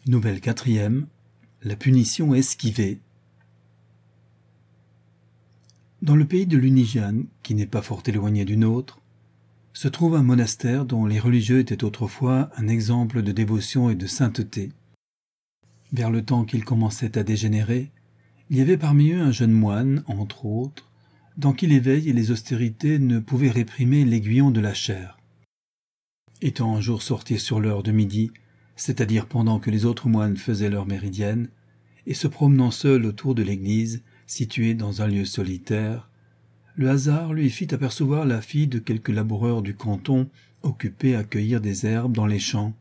Nouvelle quatrième, la punition esquivée. Dans le pays de l'Unigian, qui n'est pas fort éloigné du nôtre, se trouve un monastère dont les religieux étaient autrefois un exemple de dévotion et de sainteté. Vers le temps qu'ils commençaient à dégénérer, il y avait parmi eux un jeune moine, entre autres, dans qui l'éveil et les austérités ne pouvaient réprimer l'aiguillon de la chair. Étant un jour sortis sur l'heure de midi, c'est-à-dire pendant que les autres moines faisaient leur méridienne, et se promenant seul autour de l'église, située dans un lieu solitaire, le hasard lui fit apercevoir la fille de quelques laboureurs du canton occupés à cueillir des herbes dans les champs.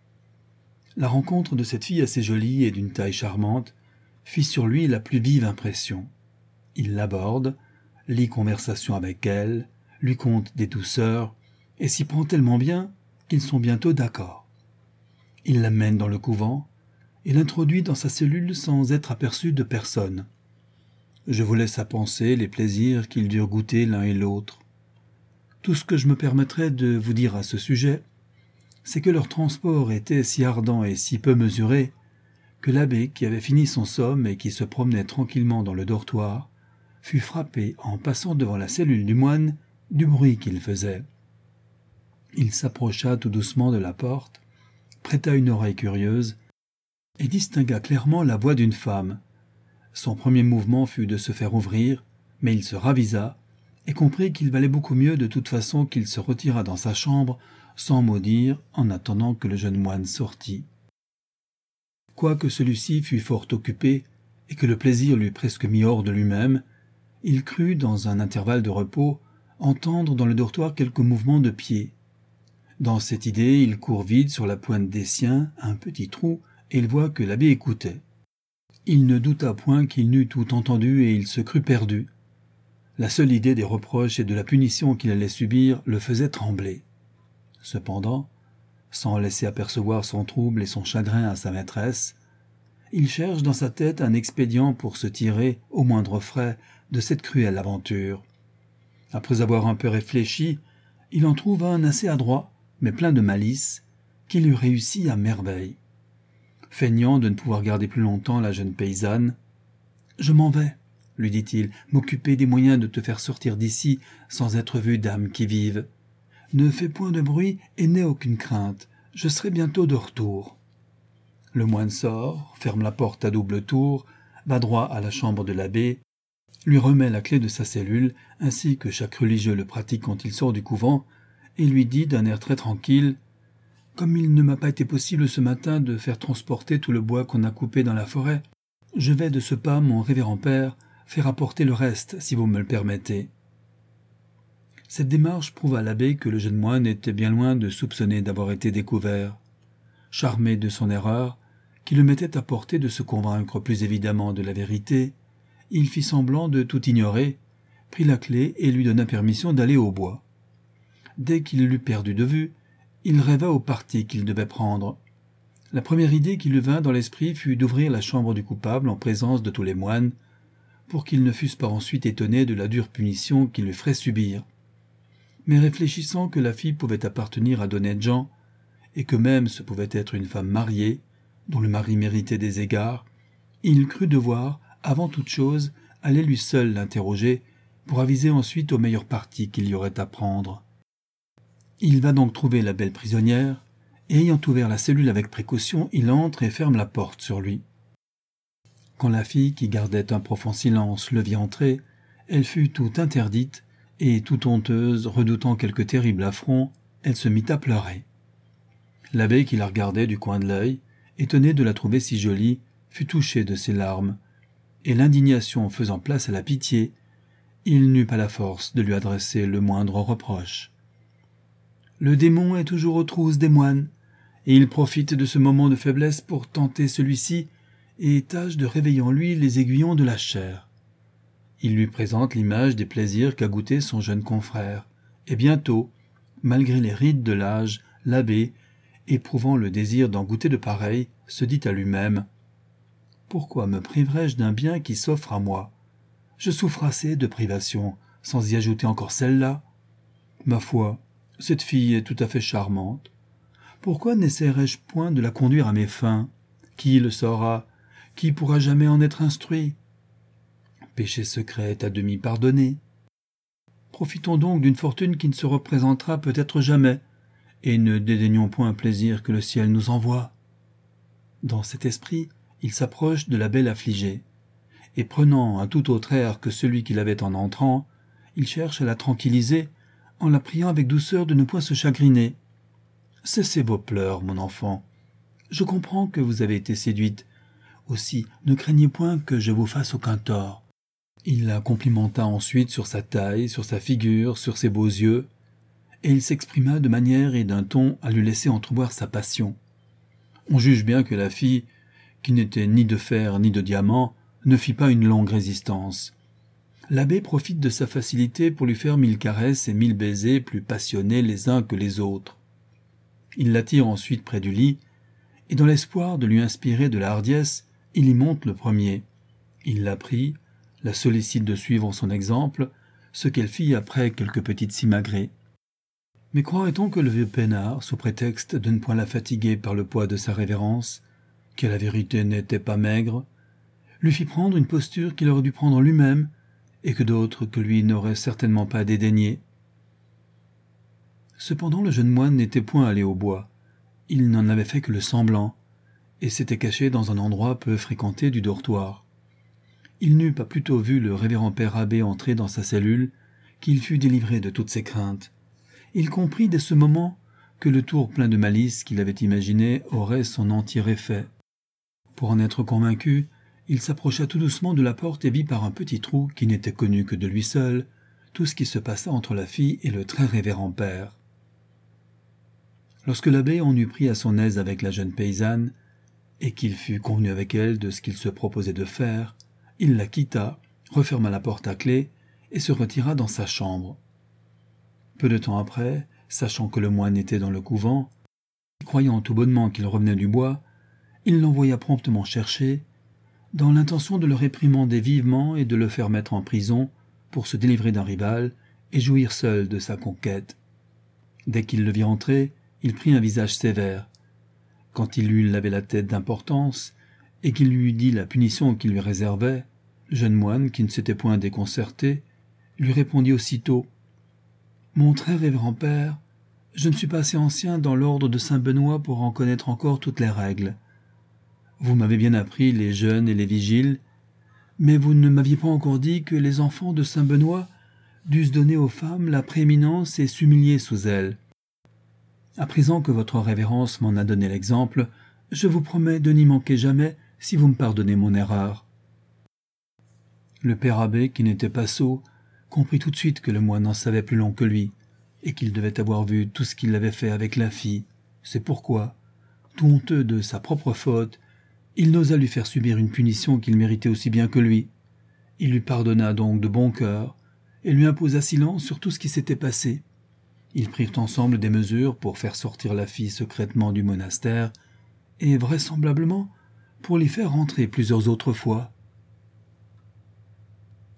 La rencontre de cette fille assez jolie et d'une taille charmante fit sur lui la plus vive impression. Il l'aborde, lie conversation avec elle, lui conte des douceurs, et s'y prend tellement bien qu'ils sont bientôt d'accord. Il l'amène dans le couvent et l'introduit dans sa cellule sans être aperçu de personne. Je vous laisse à penser les plaisirs qu'ils durent goûter l'un et l'autre. Tout ce que je me permettrai de vous dire à ce sujet, c'est que leur transport était si ardent et si peu mesuré que l'abbé, qui avait fini son somme et qui se promenait tranquillement dans le dortoir, fut frappé en passant devant la cellule du moine du bruit qu'il faisait. Il s'approcha tout doucement de la porte, prêta une oreille curieuse et distingua clairement la voix d'une femme. Son premier mouvement fut de se faire ouvrir, mais il se ravisa et comprit qu'il valait beaucoup mieux de toute façon qu'il se retirât dans sa chambre sans mot dire en attendant que le jeune moine sortît. Quoique celui-ci fût fort occupé et que le plaisir l'eût presque mis hors de lui-même, il crut, dans un intervalle de repos, entendre dans le dortoir quelques mouvements de pieds. Dans cette idée, il court vite sur la pointe des siens, un petit trou, et il voit que l'abbé écoutait. Il ne douta point qu'il n'eût tout entendu et il se crut perdu. La seule idée des reproches et de la punition qu'il allait subir le faisait trembler. Cependant, sans laisser apercevoir son trouble et son chagrin à sa maîtresse, il cherche dans sa tête un expédient pour se tirer, au moindre frais, de cette cruelle aventure. Après avoir un peu réfléchi, il en trouve un assez adroit, mais plein de malice, qui lui réussit à merveille. Feignant de ne pouvoir garder plus longtemps la jeune paysanne, « Je m'en vais, lui dit-il, m'occuper des moyens de te faire sortir d'ici sans être vu d'âme qui vive. Ne fais point de bruit et n'aie aucune crainte, je serai bientôt de retour. » Le moine sort, ferme la porte à double tour, va droit à la chambre de l'abbé, lui remet la clé de sa cellule, ainsi que chaque religieux le pratique quand il sort du couvent, et lui dit d'un air très tranquille « Comme il ne m'a pas été possible ce matin de faire transporter tout le bois qu'on a coupé dans la forêt, je vais de ce pas, mon révérend père, faire apporter le reste, si vous me le permettez. » Cette démarche prouva à l'abbé que le jeune moine était bien loin de soupçonner d'avoir été découvert. Charmé de son erreur, qui le mettait à portée de se convaincre plus évidemment de la vérité, il fit semblant de tout ignorer, prit la clé et lui donna permission d'aller au bois. Dès qu'il l'eut perdu de vue, il rêva au parti qu'il devait prendre. La première idée qui lui vint dans l'esprit fut d'ouvrir la chambre du coupable en présence de tous les moines, pour qu'ils ne fussent pas ensuite étonnés de la dure punition qu'il lui ferait subir. Mais réfléchissant que la fille pouvait appartenir à d'honnêtes gens, et que même ce pouvait être une femme mariée, dont le mari méritait des égards, il crut devoir, avant toute chose, aller lui seul l'interroger, pour aviser ensuite au meilleur parti qu'il y aurait à prendre. Il va donc trouver la belle prisonnière, et ayant ouvert la cellule avec précaution, il entre et ferme la porte sur lui. Quand la fille, qui gardait un profond silence, le vit entrer, elle fut tout interdite, et tout honteuse, redoutant quelque terrible affront, elle se mit à pleurer. L'abbé, qui la regardait du coin de l'œil, étonné de la trouver si jolie, fut touché de ses larmes, et l'indignation faisant place à la pitié, il n'eut pas la force de lui adresser le moindre reproche. Le démon est toujours aux trousses des moines, et il profite de ce moment de faiblesse pour tenter celui-ci, et tâche de réveiller en lui les aiguillons de la chair. Il lui présente l'image des plaisirs qu'a goûté son jeune confrère, et bientôt, malgré les rides de l'âge, l'abbé, éprouvant le désir d'en goûter de pareil, se dit à lui-même « Pourquoi me priverais-je d'un bien qui s'offre à moi ? Je souffre assez de privations, sans y ajouter encore celle-là. Ma foi, cette fille est tout à fait charmante. Pourquoi n'essaierais-je point de la conduire à mes fins ? Qui le saura? Qui pourra jamais en être instruit? Péché secret à demi pardonné. Profitons donc d'une fortune qui ne se représentera peut-être jamais, et ne dédaignons point un plaisir que le ciel nous envoie. » Dans cet esprit, il s'approche de la belle affligée, et prenant un tout autre air que celui qu'il avait en entrant, il cherche à la tranquilliser, en la priant avec douceur de ne point se chagriner. « Cessez vos pleurs, mon enfant. Je comprends que vous avez été séduite. Aussi, ne craignez point que je vous fasse aucun tort. » Il la complimenta ensuite sur sa taille, sur sa figure, sur ses beaux yeux, et il s'exprima de manière et d'un ton à lui laisser entrevoir sa passion. On juge bien que la fille, qui n'était ni de fer ni de diamant, ne fit pas une longue résistance. L'abbé profite de sa facilité pour lui faire 1000 caresses et 1000 baisers plus passionnés les uns que les autres. Il l'attire ensuite près du lit, et dans l'espoir de lui inspirer de la hardiesse, il y monte le premier. Il la prie, la sollicite de suivre son exemple, ce qu'elle fit après quelques petites simagrées. Mais croirait-on que le vieux peinard, sous prétexte de ne point la fatiguer par le poids de sa révérence, qui à la vérité n'était pas maigre, lui fit prendre une posture qu'il aurait dû prendre lui-même, et que d'autres que lui n'auraient certainement pas dédaigné? Cependant le jeune moine n'était point allé au bois, il n'en avait fait que le semblant, et s'était caché dans un endroit peu fréquenté du dortoir. Il n'eut pas plutôt vu le révérend père abbé entrer dans sa cellule, qu'il fut délivré de toutes ses craintes. Il comprit dès ce moment que le tour plein de malice qu'il avait imaginé aurait son entier effet. Pour en être convaincu, il s'approcha tout doucement de la porte et vit par un petit trou qui n'était connu que de lui seul tout ce qui se passa entre la fille et le très révérend père. Lorsque l'abbé en eut pris à son aise avec la jeune paysanne, et qu'il fut convenu avec elle de ce qu'il se proposait de faire, il la quitta, referma la porte à clé et se retira dans sa chambre. Peu de temps après, sachant que le moine était dans le couvent, et croyant tout bonnement qu'il revenait du bois, il l'envoya promptement chercher, dans l'intention de le réprimander vivement et de le faire mettre en prison pour se délivrer d'un rival et jouir seul de sa conquête. Dès qu'il le vit entrer, il prit un visage sévère. Quand il lui lavait la tête d'importance et qu'il lui dit la punition qu'il lui réservait, le jeune moine, qui ne s'était point déconcerté, lui répondit aussitôt « Mon très révérend père, je ne suis pas assez ancien dans l'ordre de Saint-Benoît pour en connaître encore toutes les règles. Vous m'avez bien appris les jeûnes et les vigiles, mais vous ne m'aviez pas encore dit que les enfants de Saint-Benoît dussent donner aux femmes la prééminence et s'humilier sous elles. À présent que votre révérence m'en a donné l'exemple, je vous promets de n'y manquer jamais si vous me pardonnez mon erreur. » Le père abbé, qui n'était pas sot, comprit tout de suite que le moine en savait plus long que lui, et qu'il devait avoir vu tout ce qu'il avait fait avec la fille. C'est pourquoi, tout honteux de sa propre faute, il n'osa lui faire subir une punition qu'il méritait aussi bien que lui. Il lui pardonna donc de bon cœur, et lui imposa silence sur tout ce qui s'était passé. Ils prirent ensemble des mesures pour faire sortir la fille secrètement du monastère, et vraisemblablement pour l'y faire rentrer plusieurs autres fois.